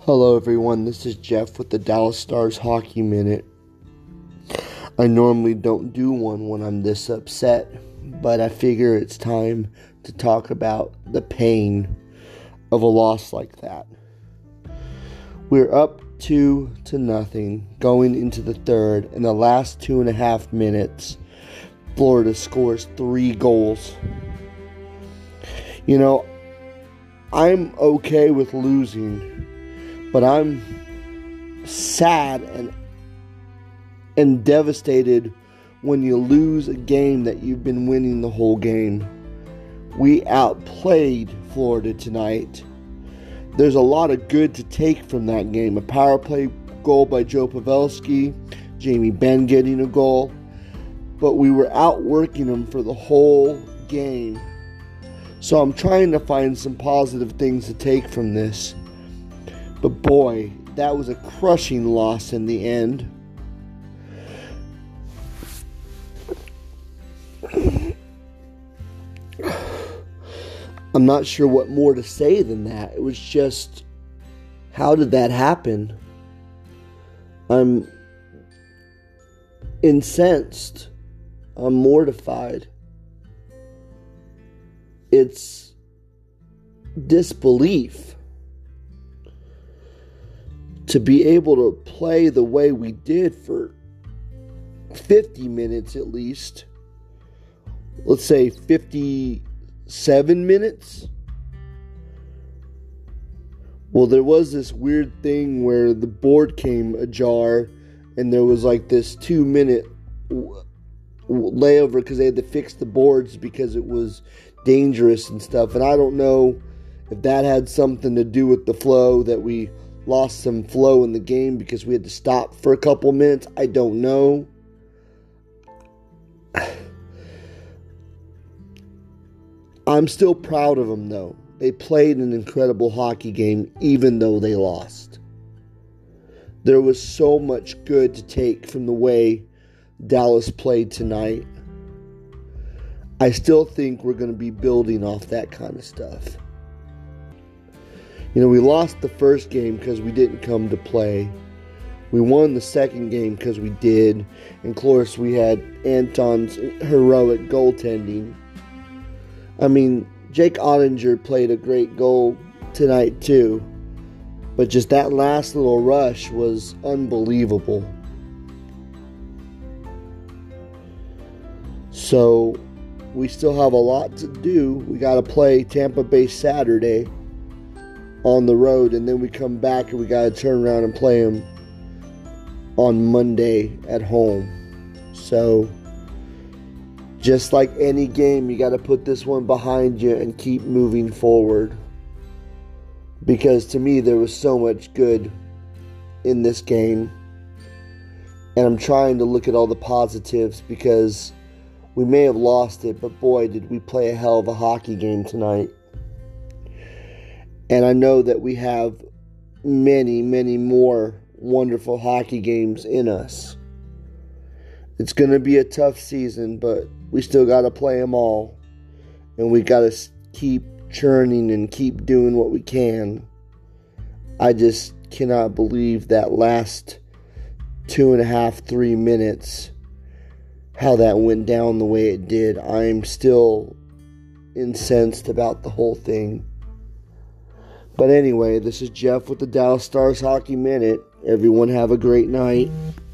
Hello everyone, this is Jeff with the Dallas Stars Hockey Minute. I normally don't do one when I'm this upset, but I figure it's time to talk about the pain of a loss like that. We're up 2-0 going into the third. In the last 2.5 minutes, Florida scores 3 goals. You know, I'm okay with losing, but I'm sad and devastated when you lose a game that you've been winning the whole game. We outplayed Florida tonight. There's a lot of good to take from that game. A power play goal by Joe Pavelski, Jamie Benn getting a goal. But we were outworking them for the whole game. So I'm trying to find some positive things to take from this. But boy, that was a crushing loss in the end. I'm not sure what more to say than that. It was just, how did that happen? I'm incensed. I'm mortified. It's disbelief. To be able to play the way we did for 50 minutes at least, let's say 57 minutes. Well, there was this weird thing where the board came ajar and there was like this 2-minute layover because they had to fix the boards because it was dangerous and stuff. And I don't know if that had something to do with the flow, that we lost some flow in the game because we had to stop for a couple minutes. I don't know. I'm still proud of them, though. They played an incredible hockey game, even though they lost. There was so much good to take from the way Dallas played tonight. I still think we're going to be building off that kind of stuff. You know, we lost the first game because we didn't come to play. We won the second game because we did. And of course, we had Anton's heroic goaltending. I mean, Jake Ottinger played a great goal tonight too. But just that last little rush was unbelievable. So, we still have a lot to do. We got to play Tampa Bay Saturday on the road, and then we come back and we got to turn around and play them on Monday at home. So, just like any game, you got to put this one behind you and keep moving forward. Because to me, there was so much good in this game. And I'm trying to look at all the positives because we may have lost it, but boy, did we play a hell of a hockey game tonight. And I know that we have many, many more wonderful hockey games in us. It's going to be a tough season, but we still got to play them all. And we got to keep churning and keep doing what we can. I just cannot believe that last 2.5, 3 minutes, how that went down the way it did. I'm still incensed about the whole thing. But anyway, this is Jeff with the Dallas Stars Hockey Minute. Everyone have a great night.